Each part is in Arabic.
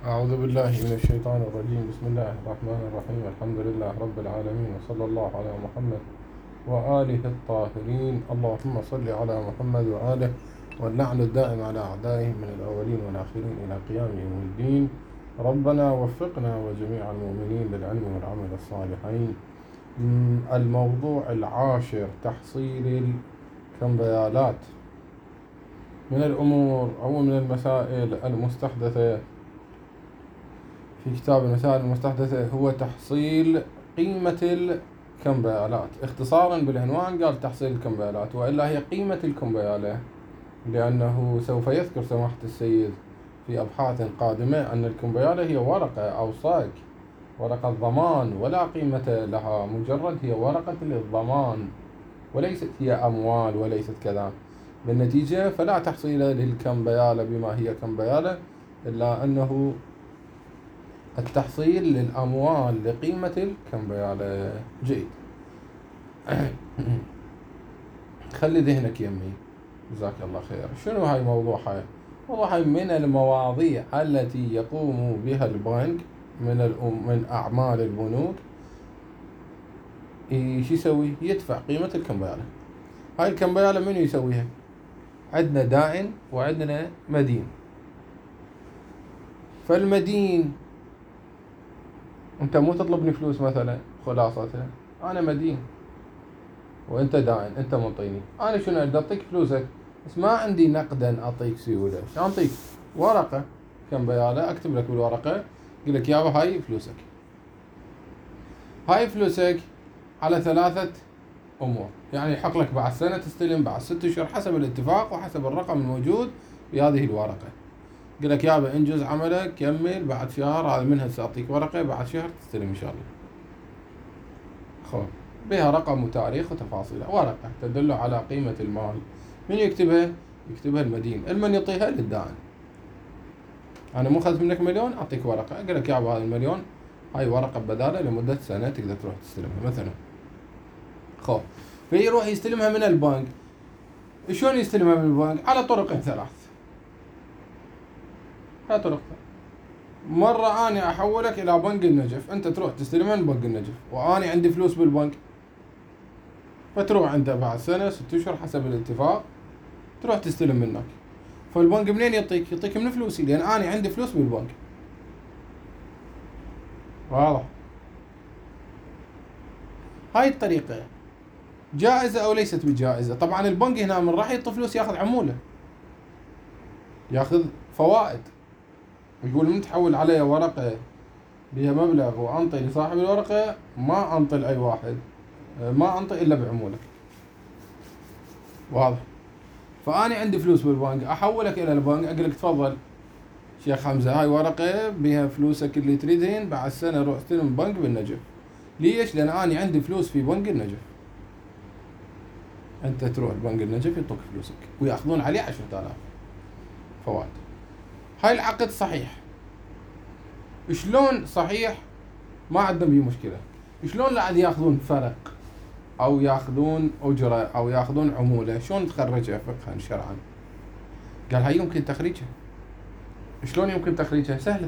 أعوذ بالله من الشيطان الرجيم. بسم الله الرحمن الرحيم. الحمد لله رب العالمين، وصلى الله على محمد وآله الطاهرين. اللهم صل على محمد وآله، واللعن الدائم على أعدائهم من الأولين والآخرين إلى قيام يوم الدين. ربنا وفقنا وجميع المؤمنين للعلم والعمل الصالحين. الموضوع العاشر: تحصيل الكمبيالات. من الأمور أو من المسائل المستحدثة في كتاب المسائل المستحدثة هو تحصيل قيمة الكمبيالات. اختصارا بالعنوان قال تحصيل الكمبيالات، وإلا هي قيمة الكمبيالة، لأنه سوف يذكر سماحة السيد في أبحاث قادمة أن الكمبيالة هي ورقة أو صك، ورقة ضمان، ولا قيمة لها، مجرد هي ورقة للضمان، وليست هي أموال وليست كذا. بالنتيجة فلا تحصيل للكمبيالة بما هي كمبيالة، إلا أنه التحصيل للأموال لقيمة الكمبيالة. جيد. خلي ذهنك يمي، جزاك الله خير. شنو هاي موضوعها؟ موضوعها من المواضيع التي يقوم بها البنك من أعمال البنوك. شو يسوي؟ يدفع قيمة الكمبيالة. هاي الكمبيالة منو يسويها؟ عندنا دائن وعندنا مدين. فالمدين انت مو تطلبني فلوس مثلا، خلاصتها انا مدين وانت دائن، انت منطيني، انا شنو اريد؟ اعطيك فلوسك، بس ما عندي نقدا اعطيك سيوله. شلون اعطيك؟ ورقه كمبياله، اكتب لك بالورقه، اقول لك يابا هاي فلوسك. هاي فلوسك على 3 امور، يعني يحق لك بعد سنه تستلم، بعد 6 اشهر، حسب الاتفاق وحسب الرقم الموجود بهذه الورقه. قل لك يابا انجز عملك، كمل، بعد شهر هذا منها سأعطيك ورقة، بعد شهر تستلم إن شاء الله. خب بها رقم وتاريخ وتفاصيل، ورقة تدل على قيمة المال. من يكتبها؟ يكتبها المدين. المن يعطيها للدائن. أنا مو أخذت منك مليون، أعطيك ورقة، أقول لك يابا هذا المليون هاي ورقة بدالة لمدة سنة تقدر تروح تستلمها مثلا. خب فيروح يستلمها من البنك. شلون يستلمها من البنك؟ على طرق 3. هاي طرق. مرة أنا أحولك إلى بنك النجف، أنت تروح تستلمها من بنك النجف، وأنا عندي فلوس بالبنك، فتروح أنت بعد سنة 6 أشهر حسب الاتفاق تروح تستلم منك. فالبنك منين يعطيك؟ يعطيك من فلوسي، لأن أنا عندي فلوس بالبنك. واضح؟ هاي الطريقة جائزة أو ليست بجائزة؟ طبعا البنك هنا من راح يعطي فلوس ياخذ عمولة، ياخذ فوائد. يقول من تحول علي ورقة بها مبلغ وأنطي لصاحب الورقة، ما أنطي لأي واحد، ما أنطي إلا بعمولك. واضح؟ فأنا عندي فلوس بالبنك، أحولك إلى البنك، أقول لك تفضل شيخ حمزة، هاي ورقة بها فلوسك اللي تريدين، بعد سنة روح استلم بنك بالنجف. ليش؟ لأن أنا عندي فلوس في بنك النجف. أنت تروح البنك النجف يعطوك فلوسك ويأخذون عليه 10,000 فوائد. هاي العقد صحيح. شلون صحيح؟ ما عندنا بيه مشكلة. شلون لا ياخذون فرق أو ياخذون أجرة أو ياخذون عمولة؟ شلون تخرجها فقها شرعا؟ قال هاي يمكن تخريجها. شلون يمكن تخريجها؟ سهلة.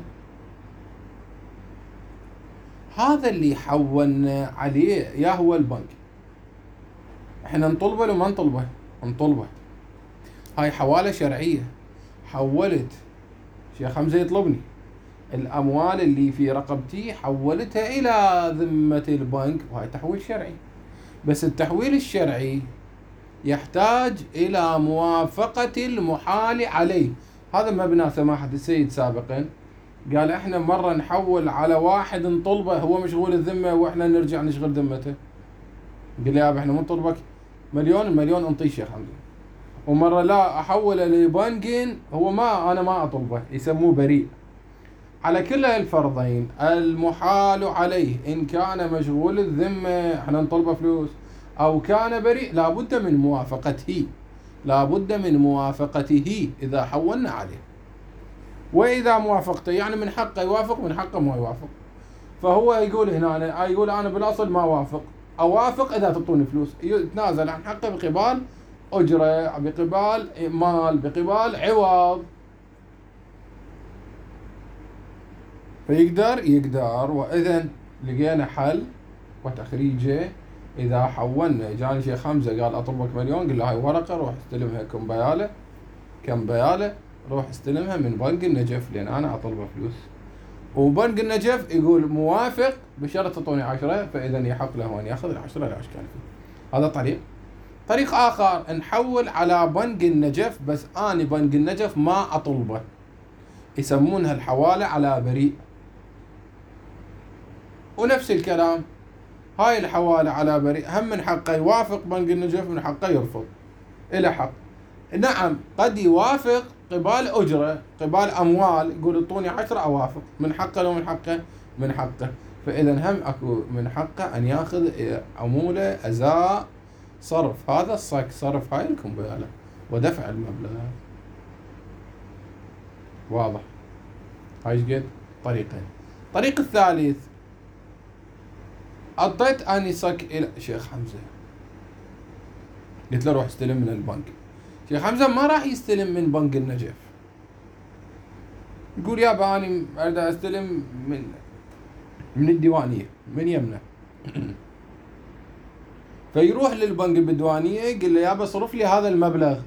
هذا اللي حولنا عليه يا هو البنك. احنا نطلبه لو ما نطلبه؟ نطلبه. هاي حوالة شرعية. حولت شيخ حمزة يطلبني الأموال اللي في رقبتي، حولتها إلى ذمة البنك، وهاي تحويل شرعي. بس التحويل الشرعي يحتاج إلى موافقة المحال عليه. هذا مبنى سماحة السيد سابقا قال احنا مرة نحول على واحد نطلبه هو مشغول الذمة واحنا نرجع نشغل ذمته. قال يا احنا نطلبك المليون انطيه شيخ حمزة، ومرة لا احوله لبنك هو انا ما اطلبه، يسموه بريء. على كل الفرضين المحال عليه ان كان مشغول الذمة احنا نطلبه فلوس، او كان بريء، لابد من موافقته، لابد من موافقته اذا حولنا عليه. واذا موافقته يعني من حقه يوافق، من حقه ما يوافق. فهو يقول هنا، يقول انا بالاصل ما اوافق، اوافق اذا تعطوني فلوس، يتنازل عن حقه بقبال اجره، بقبال مال، بقبال عوض. يقدر. وإذا لقينا حل وتخريجه. إذا حولنا جاني شيخ حمزة قال أطلبك مليون، قل له هاي ورقة روح استلمها كم بيالة روح استلمها من بنك النجف لأن أنا أطلبه فلوس، وبنك النجف يقول موافق بشرط تعطوني 10، فإذا يحق له أن يأخذ 10 لا إشكال فيه. هذا طريق آخر، نحول على بنك النجف بس أنا بنك النجف ما أطلبه، يسمونها الحوالة على بريء. ونفس الكلام هاي الحوالة على بريء هم من حقه يوافق بنك النجف، من حقه يرفض، إلى حق. نعم قد يوافق قبال أجرة قبال أموال، يقول اعطوني 10 أوافق، من حقه لو من حقه. فإذا هم أكو من حقه أن يأخذ عمولة أزاء صرف هذا الصك، صرف هاي الكمبيالة ودفع المبلغ. واضح؟ هاي قد طريقين. الطريق الثالث، أعطيت أني صك إلى شيخ حمزة، قلت له روح استلم من البنك. شيخ حمزة ما راح يستلم من بنك النجف، يقول يابا أنا أريد أستلم من الديوانية من يمنه. فيروح للبنك بالديوانية يقول له يابا صرف لي هذا المبلغ.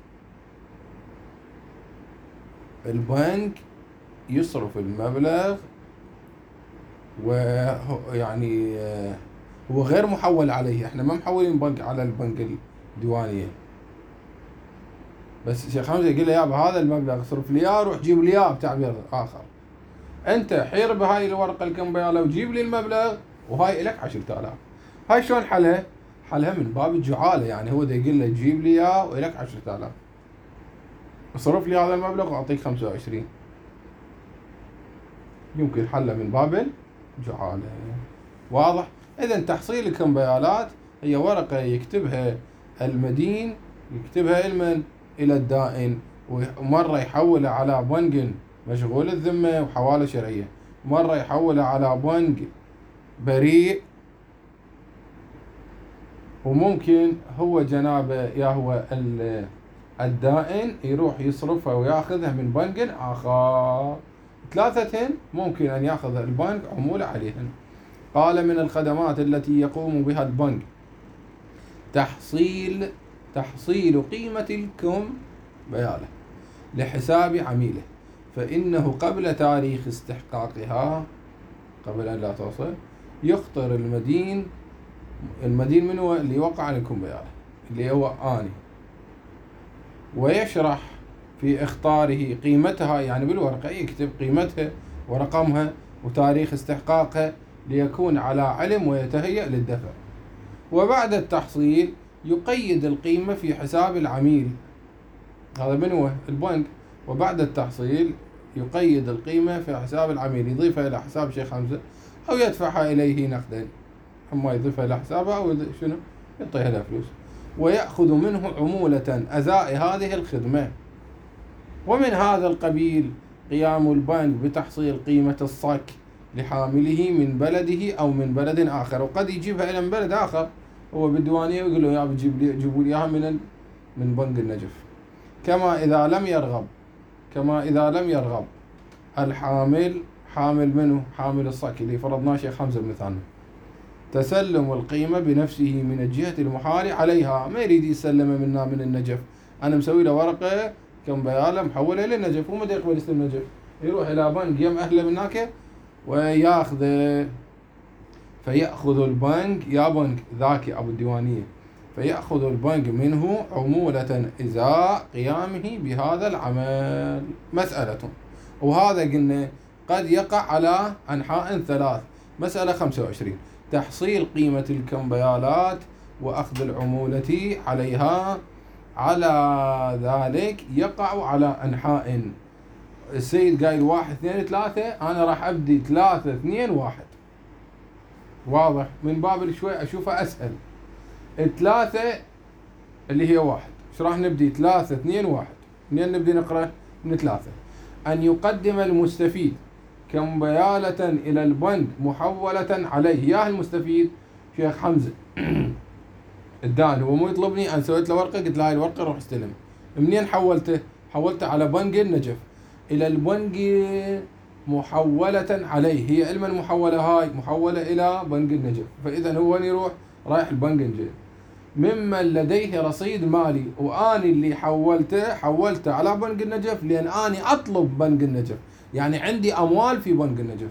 البنك يصرف المبلغ ويعني هو غير محول عليه، احنا ما محولين بنك على البنك الديوانية. بس شيخ حمزة يقول له يابا هذا المبلغ صرف لي اياه، روح جيب لي اياه بتعبير آخر، انت حير بهاي الورقة الكمبيالة وجيب لي المبلغ وهاي لك 10,000. هاي شلون حلها؟ حلها من باب الجعالة، يعني هو دا يقول له جيب لي اياه ولك 10,000، صرف لي هذا المبلغ واعطيك 25. يمكن حله من باب الجعالة. واضح؟ إذا تحصيل الكمبيالات هي ورقة يكتبها المدين، يكتبها إلى الدائن، ومرة يحولها على بنك مشغول الذمة وحوالة شرعية، مرة يحولها على بنك بريء، وممكن هو جنابه يا هو الدائن يروح يصرفها وياخذها من بنك آخر. ثلاثة ممكن أن يأخذ البنك عمولة عليهن. قال من الخدمات التي يقوم بها البنك تحصيل قيمة الكمبيالة لحساب عميله، فإنه قبل تاريخ استحقاقها، قبل أن لا توصل، يخطر المدين من هو اللي وقع على الكمبيالة اللي هو آني، ويشرح في اختاره قيمتها، يعني بالورقة يكتب قيمتها ورقمها وتاريخ استحقاقها ليكون على علم ويتهيأ للدفع. وبعد التحصيل يقيد القيمة في حساب العميل، هذا من هو البنك. وبعد التحصيل يقيد القيمة في حساب العميل، يضيفها إلى حساب شيخ حمزة أو يدفعها إليه نقدا، أما يضيفها إلى حسابه أو شنو يعطيها له فلوس، ويأخذ منه عمولة أزاء هذه الخدمة. ومن هذا القبيل قيام البنك بتحصيل قيمة الصك لحامله من بلده أو من بلد آخر، وقد يجيبها إلى من بلد آخر هو بالديوانية ويقول له يا جيبوا لي إياها من بنك النجف. كما إذا لم يرغب الحامل، حامل منه حامل الصك اللي فرضناه شيخ حمزة بن ثاني، تسلم القيمة بنفسه من الجهة المحال عليها، ما يريد يسلمه منا من النجف، أنا مسوي له ورقة كمبيالة محولة إلى النجف، وما يقبل يستلم النجف، يروح إلى بنك يم أهله من هناك وياخذه. فيأخذ البنك يا بنك ذاك أبو الديوانية، فيأخذ البنك منه عمولة إزاء قيامه بهذا العمل. مسألة، وهذا قلنا قد يقع على أنحاء ثلاث. مسألة 25 تحصيل قيمة الكمبيالات وأخذ العمولة عليها، على ذلك يقع على أنحاء. السيد قايل 1 2 3، أنا راح أبدي 3 2 1. واضح؟ من باب شوي أشوفها أسهل. 3 اللي هي 1، ايش راح نبدي؟ 3 2 1. منين نبدي نقرأ؟ من 3. أن يقدم المستفيد كمبيالة إلى البنك محولة عليه. يا المستفيد شيخ حمزة الدان، هو مو يطلبني، أنا سويت له ورقة قلت له هاي الورقة روح استلم. منين حولته؟ حولته على بنك النجف، إلى البنك محولة عليه. هي علما محولة، هاي محولة إلى بنك النجف، فإذا هو يروح رايح البنك النجف. ممن لديه رصيد مالي، وأني اللي حولته على بنك النجف لأن أني أطلب بنك النجف، يعني عندي أموال في بنك النجف.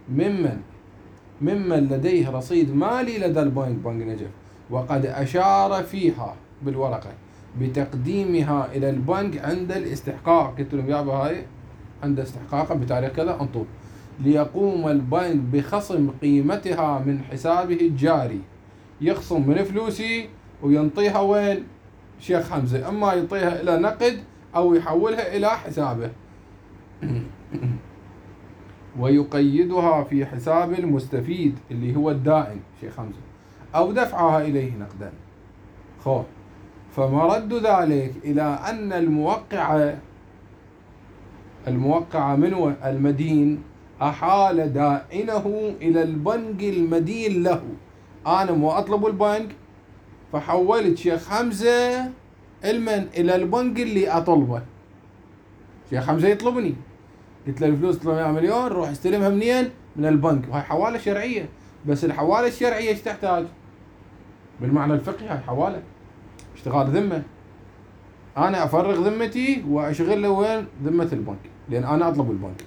ممن لديه رصيد مالي لدى البنك، بنك النجف، وقد أشار فيها بالورقة بتقديمها إلى البنك عند الاستحقاق. قلت لهم يابا هاي عند استحقاقه بتاريخ كذا انطوب، ليقوم البنك بخصم قيمتها من حسابه الجاري. يخصم من فلوسي وينطيها وين؟ شيخ حمزة، اما يعطيها الى نقد او يحولها الى حسابه ويقيدها في حساب المستفيد اللي هو الدائن شيخ حمزة، او دفعها اليه نقدا. خو فمرد ذلك الى ان الموقع من المدين أحال دائنه إلى البنك المدين له. أنا مو أطلب البنك، فحولت شيخ حمزة إلى البنك اللي أطلبه. شيخ حمزة يطلبني، قلت له الفلوس 300 مليون روح استلمها منين؟ من البنك، وهي حوالة شرعية. بس الحوالة الشرعية ايش تحتاج؟ بالمعنى الفقهي هاي حوالة اشتغال ذمة، أنا أفرغ ذمتي وأشغل له وين؟ ذمة البنك، لأن أنا أطلب البنك.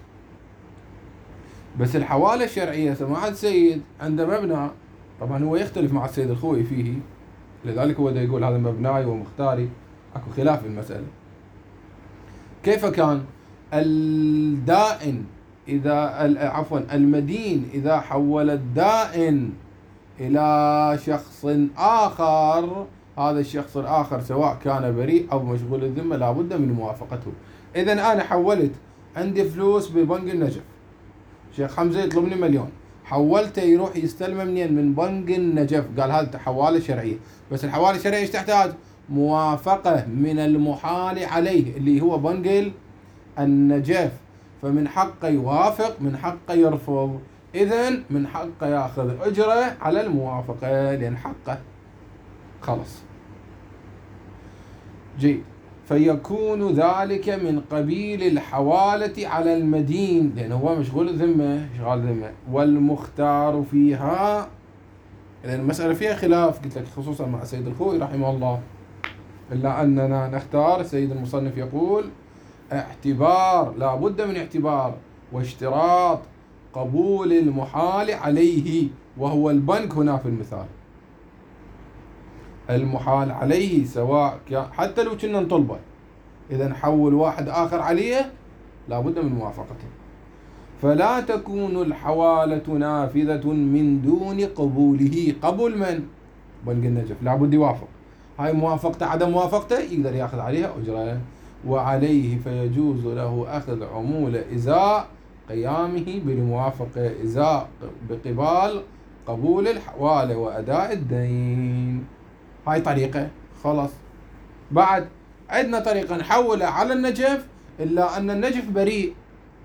بس الحوالة الشرعية سماحة السيد عنده مبنى، طبعا هو يختلف مع السيد الخوئي فيه، لذلك هو دا يقول هذا مبناي ومختاري، اكو خلاف في المسألة. كيف كان الدائن المدين إذا حول الدائن إلى شخص آخر، هذا الشخص الآخر سواء كان بريء أو مشغول الذمة لابد من موافقته. إذن أنا حولت، عندي فلوس ببنك النجف، شيخ حمزة يطلبني مليون، حولته يروح يستلمه منين؟ من بنك النجف. قال هذا حوالة شرعية، بس الحوالة الشرعية ايش تحتاج؟ موافقة من المحال عليه اللي هو بنك النجف، فمن حقه يوافق، من حقه يرفض. إذن من حقه ياخذ أجرة على الموافقة لأن حقه خلص. جيد. فيكون ذلك من قبيل الحوالة على المدين، لأنه هو مشغول الذمة، شغال ذمة. والمختار فيها، لأن المسألة فيها خلاف قلت لك خصوصا مع السيد الخوئي رحمه الله، إلا أننا نختار. السيد المصنف يقول اعتبار، لا بد من اعتبار واشتراط قبول المحال عليه، وهو البنك هنا في المثال. المحال عليه سواء حتى لو كنا نطلبه، إذا نحول واحد آخر عليه لا بد من موافقته. فلا تكون الحوالة نافذة من دون قبوله. قبول من؟ بنك النجف لا بد يوافق. هاي موافقته، عدم موافقته يقدر ياخذ عليها أجرة. وعليه فيجوز له أخذ عمولة إزاء قيامه بالموافقة، إزاء بقبال قبول الحوالة وأداء الدين. هاي طريقة خلاص. بعد عندنا طريقة نحوله على النجف، إلا أن النجف بريء.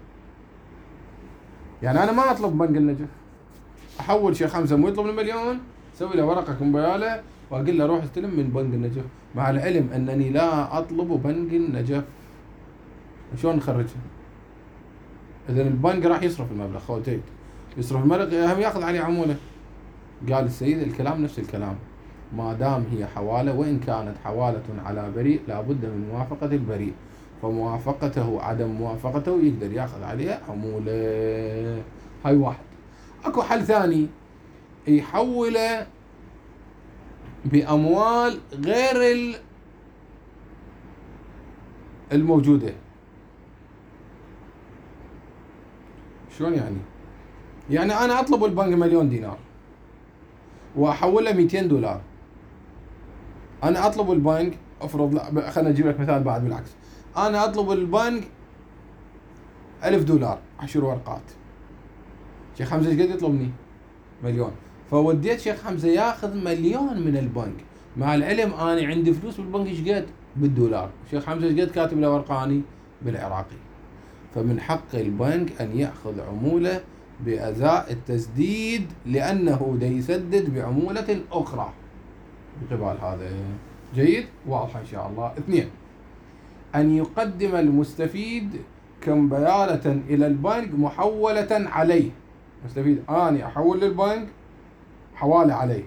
يعني أنا ما أطلب بنك النجف، أحول شيخ حمزة مو يطلب المليون، سوي له ورقة كمبيالة وأقول له روح استلم من بنك النجف، مع العلم أنني لا أطلب بنك النجف. شلون نخرجها؟ إذن البنك راح يصرف المبلغ، خوتيت يصرف المبلغ هم يأخذ عليه عمولة. قال السيد الكلام نفس الكلام، ما دام هي حوالة، وإن كانت حوالة على بريء لابد من موافقة البريء، فموافقته عدم موافقته يقدر ياخذ عليها عمولة. هاي واحد. اكو حل ثاني، يحوله بأموال غير الموجودة. شلون يعني؟ يعني أنا أطلب البنك $1,000,000 وأحوله $200. أنا أطلب البنك، أفرض، لا خلنا نجيب لك مثال بعد بالعكس، أنا أطلب البنك $1,000 10 ورقات. شيخ حمزة ايش قد يطلبني؟ 1,000,000. فوديت شيخ حمزة ياخذ 1,000,000 من البنك، مع العلم أنا عندي فلوس بالبنك ايش قد؟ بالدولار. شيخ حمزة ايش قد كاتب له ورقاني؟ بالعراقي. فمن حق البنك أن يأخذ عمولة بأزاء التسديد، لأنه دا يسدد بعمولة أخرى بقبال هذا. جيد؟ واضح إن شاء الله. 2، أن يقدم المستفيد كمبيالة إلى البنك محولة عليه. مستفيد أنا أحول للبنك حوالة عليه،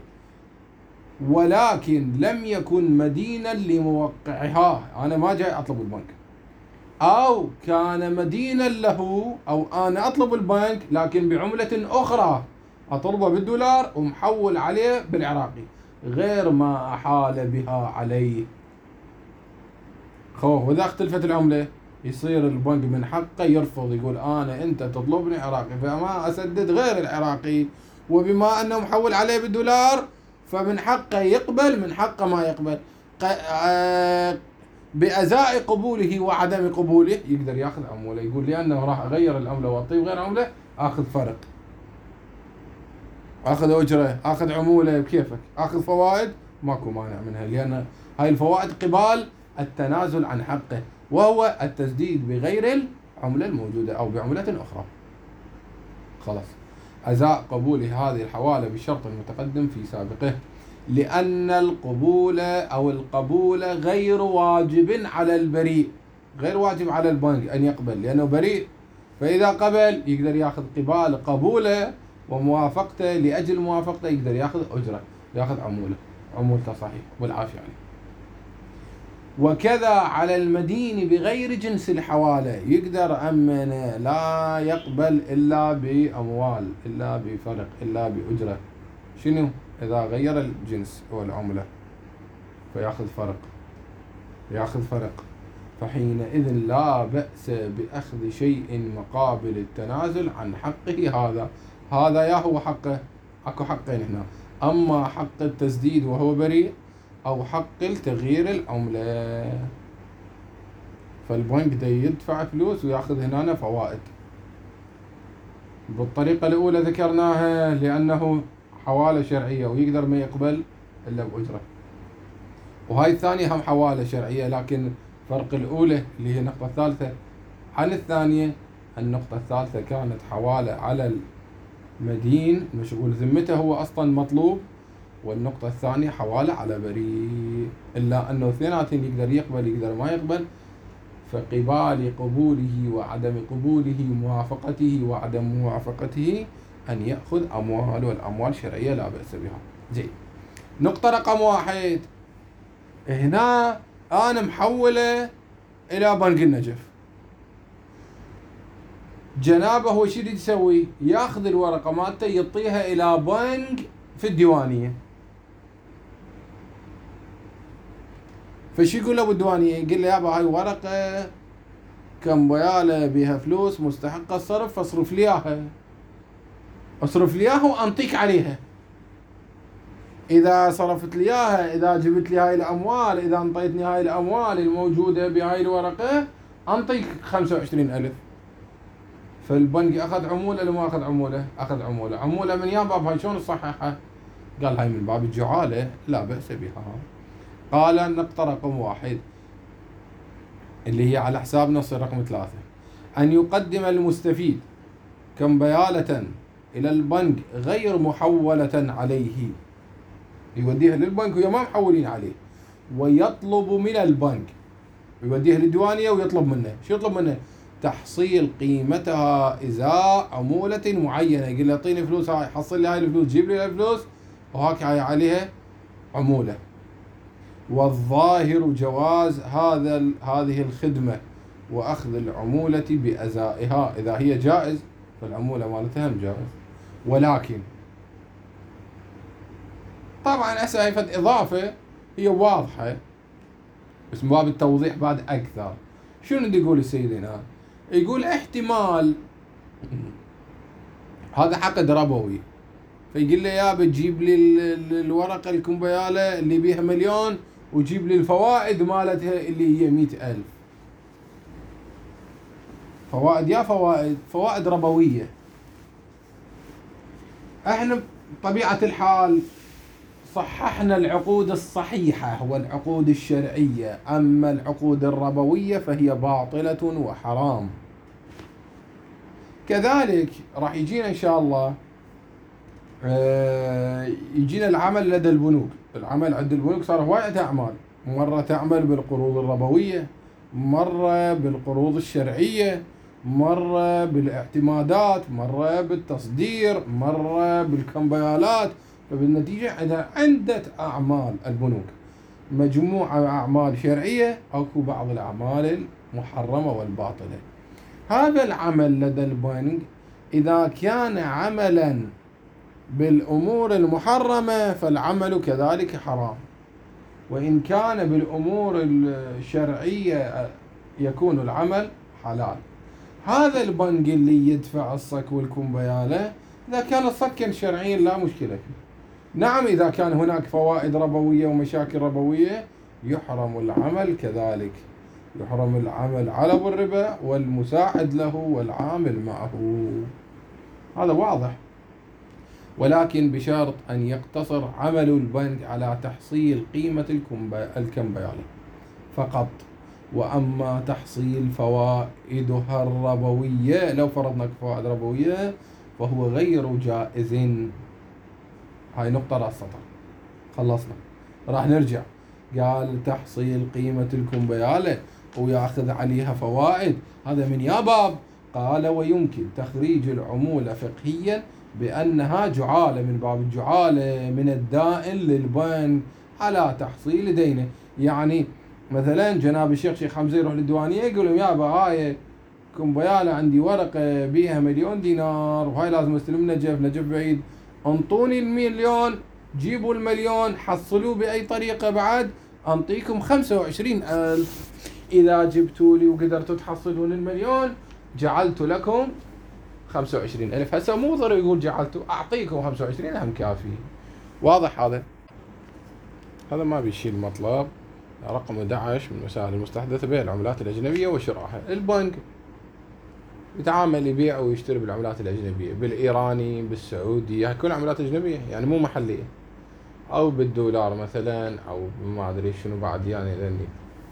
ولكن لم يكن مدينا لموقعها. أنا ما جاي أطلب البنك، أو كان مدينا له، أو أنا أطلب البنك لكن بعملة أخرى، أطلبه بالدولار ومحول عليه بالعراقي غير ما أحال بها عليه. وإذا اختلفت العملة يصير البنك من حقه يرفض، يقول أنت تطلبني عراقي فما أسدد غير العراقي، وبما أنه محول عليه بالدولار فمن حقه يقبل، من حقه ما يقبل. بأزاء قبوله وعدم قبوله يقدر ياخذ عمولة. يقول لأنه راح أغير العملة وأطيب غير عملة أخذ فرق، أخذ أجرة، أخذ عمولة بكيفك، أخذ فوائد ماكو مانع منها، لأن هاي الفوائد قبال التنازل عن حقه، وهو التسديد بغير العملة الموجودة أو بعملة أخرى. خلاص. أزاء قبول هذه الحوالة بالشرط المتقدم في سابقه، لأن القبول أو القبول غير واجب على البريء، غير واجب على البنك أن يقبل لأنه بريء، فإذا قبل يقدر يأخذ قبال قبوله وموافقته، لأجل موافقته يقدر يأخذ أجرة، يأخذ عمولته صحيح والعافية عليه. وكذا على المدين بغير جنس الحوالة، يقدر أمن لا يقبل إلا بأموال، إلا بفرق، إلا بأجرة. شنو؟ إذا غير الجنس والعملة فيأخذ فرق، يأخذ فرق، فحينئذ لا بأس بأخذ شيء مقابل التنازل عن حقه. هذا يا هو حقه، أكو حقين هنا، أما حق التسديد وهو بريء، أو حق تغيير العملة. فالبنك دا يدفع فلوس ويأخذ هنا فوائد. بالطريقة الأولى ذكرناها لأنه حوالة شرعية ويقدر ما يقبل إلا بأجرة، وهاي الثانية هم حوالة شرعية، لكن فرق الأولى اللي هي النقطة الثالثة عن الثانية، النقطة الثالثة كانت حوالة على المدين مشغول ذمته هو أصلا مطلوب، والنقطة الثانية حوالة على بريء، إلا أنه اثنيناتهم يقدر يقبل يقدر ما يقبل، فقبال قبوله وعدم قبوله، موافقته وعدم موافقته، أن يأخذ أموال، والأموال شرعية لا بأس بها. زين. نقطة رقم 1، هنا أنا محولة إلى بنك النجف، جنابه هو شو يسوي؟ ياخذ الورقة مالته يعطيها إلى بنك في الديوانية. فشي يقول له بالديوانية؟ يقول له يابا هاي ورقة كم بيالة بها فلوس مستحقة الصرف، فاصرف لي اياها، اصرف لي اياها وانطيك عليها. اذا صرفت لي اياها، اذا جبت لي هاي الاموال، اذا انطيتني هاي الاموال الموجودة بهاي الورقة، انطيك 25,000. فالبنك اخذ عمولة ولا ما اخذ عمولة؟ اخذ عمولة. عمولة من يا باب هاي شلون نصححها؟ قال هاي من باب الجعالة لا بأس بها. قال النقطة رقم 1 اللي هي على حساب نص رقم 3، أن يقدم المستفيد كمبيالة إلى البنك غير محولة عليه، يوديها للبنك وهي ما محولين عليه، ويطلب من البنك، يوديها للديوانية ويطلب منه، شو يطلب منه؟ تحصيل قيمتها إزاء عمولة معينة. يقول له اعطيني فلوس هاي، حصل لي هاي الفلوس، جيب لي الفلوس، وهاك هاي عليها عمولة. والظاهر جواز هذه الخدمة وأخذ العمولة بأزائها. إذا هي جائز فالعمولة مالتها جائز، ولكن طبعا هسه هي إضافة هي واضحة، بس من باب التوضيح بعد أكثر. شنو بدي يقول السيد هنا؟ يقول احتمال هذا عقد ربوي، فيقول لي يا بتجيب لي الورقة الكمبيالة اللي بيها 1,000,000 وجيب لي الفوائد مالتها اللي هي 100,000. فوائد يا فوائد ربوية. احنا بطبيعة الحال صححنا العقود الصحيحة والعقود الشرعية، أما العقود الربوية فهي باطلة وحرام. كذلك راح يجينا إن شاء الله يجينا العمل لدى البنوك. العمل عند البنوك صار هواية أعمال، مرة تعمل بالقروض الربوية، مرة بالقروض الشرعية، مرة بالاعتمادات، مرة بالتصدير، مرة بالكمبيالات. فبالنتيجة عدة أعمال البنوك، مجموعة أعمال شرعية، أكو بعض الأعمال المحرمة والباطلة. هذا العمل لدى البنك إذا كان عملا بالأمور المحرمة فالعمل كذلك حرام، وإن كان بالأمور الشرعية يكون العمل حلال. هذا البنك اللي يدفع الصك والكمبيالة إذا كان الصك كان شرعيا لا مشكلة فيه. نعم إذا كان هناك فوائد ربوية ومشاكل ربوية يحرم العمل كذلك، يحرم العمل على الربا والمساعد له والعامل معه. هذا واضح، ولكن بشرط أن يقتصر عمل البنك على تحصيل قيمة الكمبيالة فقط. وأما تحصيل فوائدها الربوية، لو فرضنا فوائد ربوية، فهو غير جائز. هاي نقطة رأس السطر، خلصنا. راح نرجع. قال تحصيل قيمة الكمبيالة ويأخذ عليها فوائد، هذا من يا باب. قال ويمكن تخريج العمولة فقهيا بأنها جعالة، من باب الجعالة من الدائن للبنك على تحصيل دينه. يعني مثلا جناب الشيخ شيخ حمزة يروح للديوانية يقول لهم يابا هاي كمبيالة عندي ورقة بيها 1,000,000 دينار وهاي لازم استلم نجف بعيد، انطوني 1,000,000، جيبوا 1,000,000 حصلوا بأي طريقة بعد انطيكم 25,000. إذا جبتوا لي وقدرتوا تحصلون 1,000,000 جعلت لكم 25,000. هسه مو ضروري يقول جعلتوا، أعطيكم 25 هم كافي. واضح هذا؟ هذا ما بيشيل مطلب رقم 11 من المسائل المستحدثة بين العملات الأجنبية وشرائها. البنك يتعامل يبيع ويشتري بالعملات الأجنبية، بالإيراني، بالسعودي، كل عملات أجنبية يعني مو محلية، أو بالدولار مثلا، أو ما أدري شنو بعد يعني لأني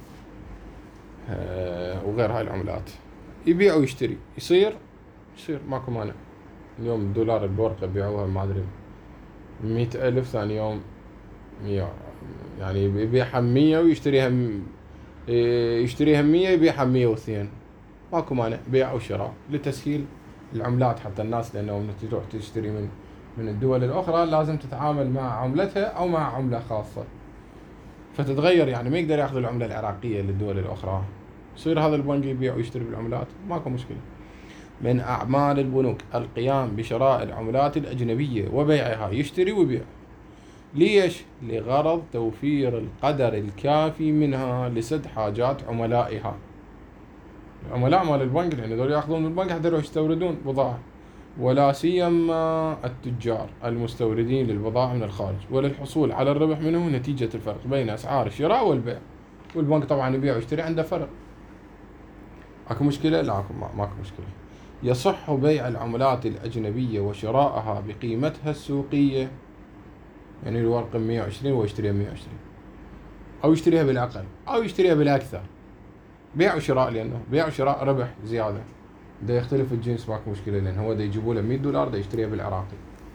وغير هاي العملات. يبيع ويشتري، يصير ماكو مانع. اليوم الدولار بورقة بيعوها ما أدري 100,000، ثاني يوم 100، يعني يبيعها 100 ويشتريها يشتريها 100 يبيعها 102. ماكو مانع، بيع وشراء لتسهيل العملات حتى الناس، لأنه تروح تشتري من الدول الأخرى لازم تتعامل مع عملتها أو مع عملة خاصة فتتغير، يعني ما يقدر يأخذ العملة العراقية للدول الأخرى. يصير هذا البنك يبيع ويشتري بالعملات، ماكو مشكلة. من أعمال البنوك القيام بشراء العملات الأجنبية وبيعها، يشتري ويبيع. ليش؟ لغرض توفير القدر الكافي منها لسد حاجات عملائها. العملاء مال البنك لأن دول يأخذون من البنك حتى يروحوا يستوردون بضاعة، ولا سيما التجار المستوردين للبضائع من الخارج، وللحصول على الربح منه نتيجة الفرق بين أسعار الشراء والبيع. والبنك طبعا يبيع ويشتري عنده فرق. اكو مشكلة؟ لا ماكو مشكلة. يصح بيع العملات الأجنبية وشراءها بقيمتها السوقية، يعني الورقة 120 ويشتريها 120، أو يشتريها بالأقل أو يشتريها بالأكثر. بيع وشراء، لأنه بيع وشراء ربح زيادة. ده يختلف الجنس ماكو مشكلة، لأن هو ده يجيبوا له 100 دولار ده يشتريها بالعراقي.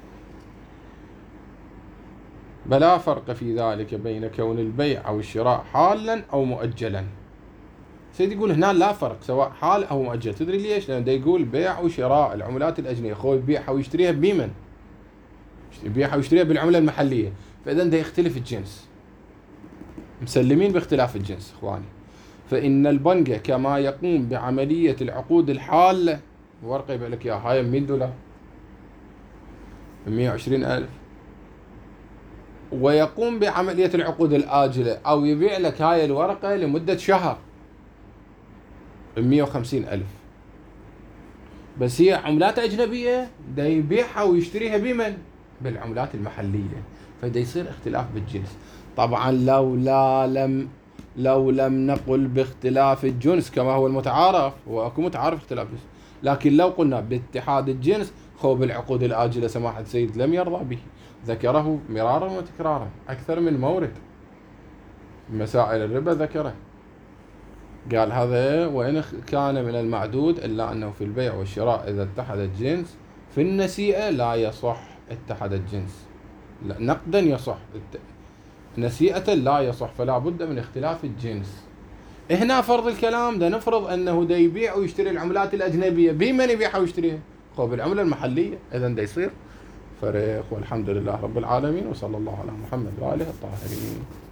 بلا فرق في ذلك بين كون البيع أو الشراء حالا أو مؤجلا. سيد يقول هنا لا فرق سواء حال أو مؤجل. تدري ليش؟ لأنه ده يقول بيع وشراء العملات الأجنبية، خوي يبيعها ويشتريها بمن؟ يبيعها ويشتريها بالعملة المحلية، فإذا ده يختلف الجنس، مسلمين باختلاف الجنس إخواني. فإن البنك كما يقوم بعملية العقود الحالة، ورقة يبيع لك إياها هاي 100 دولار 120,000، ويقوم بعملية العقود الآجلة أو يبيع لك هاي الورقة لمدة شهر 150,000، بس هي عملات أجنبية دا يبيعها ويشتريها بمن؟ بالعملات المحلية، فدا يصير اختلاف بالجنس. طبعا لو لم نقل باختلاف الجنس كما هو المتعارف، واكو متعارف اختلاف الجنس، لكن لو قلنا باتحاد الجنس، خو بالعقود الآجلة سماحة السيد لم يرضى به، ذكره مرارا وتكرارا أكثر من مورد. مسائل الربا ذكره، قال هذا وإن كان من المعدود إلا أنه في البيع والشراء إذا اتحد الجنس، في النسيئة لا يصح اتحد الجنس، لا نقدا يصح، نسيئة لا يصح، فلا بد من اختلاف الجنس. هنا فرض الكلام ده نفرض انه دا يبيع ويشتري العملات الاجنبيه، بمن يبيعها ويشتريها؟ هو بالعمله المحليه، اذا دا يصير فرق. والحمد لله رب العالمين، وصلى الله على محمد واله الطاهرين.